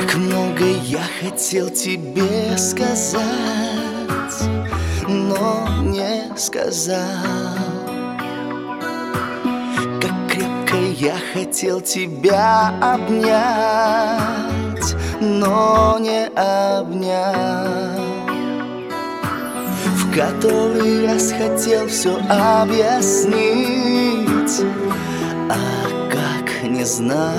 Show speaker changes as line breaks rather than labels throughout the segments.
Как много я хотел тебе сказать, но не сказал. Как крепко я хотел тебя обнять, но не обнял. В который раз хотел все объяснить, а как не знал.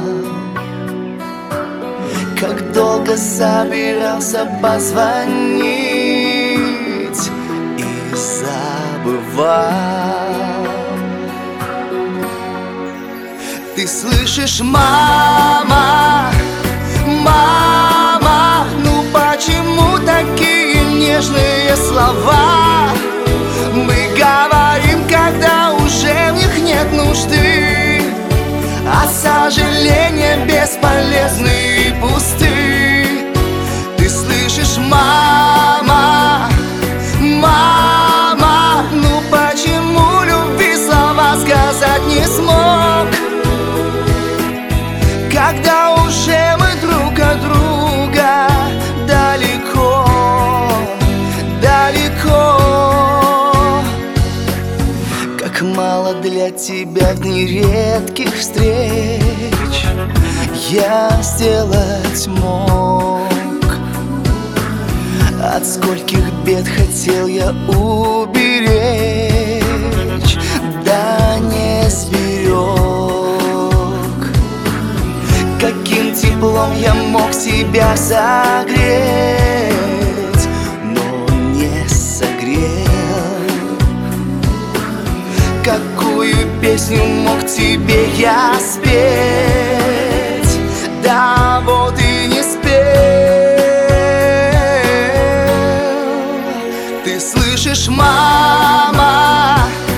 Как долго собирался позвонить и забывал. Ты слышишь, мама, мама, ну почему такие нежные слова мы говорим, когда уже в них нет нужды, а сожаления бесполезны и пусты. Ты слышишь, мама, мама, ну почему любви слова сказать не смог, когда уже мы друг от друга далеко, далеко. Как мало для тебя в дни редких встреч я сделать мог. От скольких бед хотел я уберечь, да не сберег. Каким теплом я мог себя согреть, но не согрел. Какую песню мог тебе я спеть, да вот и не спел. Ты слышишь, мама,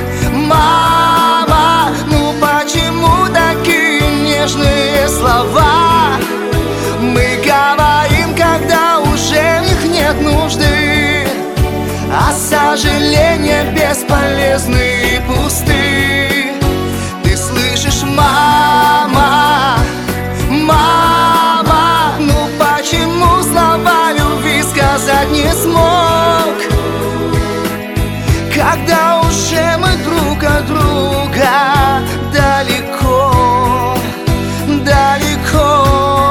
мама, ну почему такие нежные слова мы говорим, когда уже в них нет нужды, а сожаления бесполезны и пусты. Ты слышишь, мама, мама, ну почему слова любви сказать не смог, когда уже мы друг от друга далеко, далеко.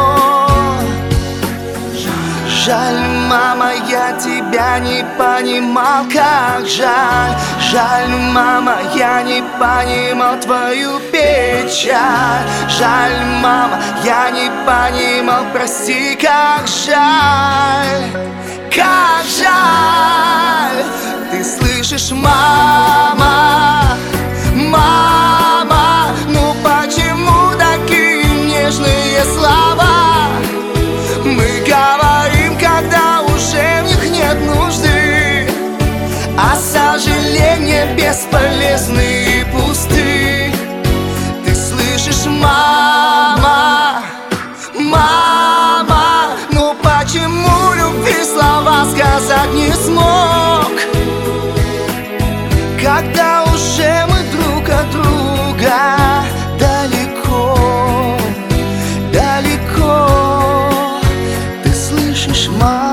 Жаль, мама, я тебя не понимал, как жаль. Жаль, мама, я не понимал твою печаль. Жаль, мама, я не понимал, прости, как жаль, как жаль. Ты слышишь, мама, мама, ну почему такие нежные слова мы говорим, когда уже в них нет нужды, а сожаления бесполезны и пусты. Ты слышишь, мама, мама, ну почему любви слова сказать не смог, когда уже мы друг от друга далеко, далеко. Ты слышишь, мама?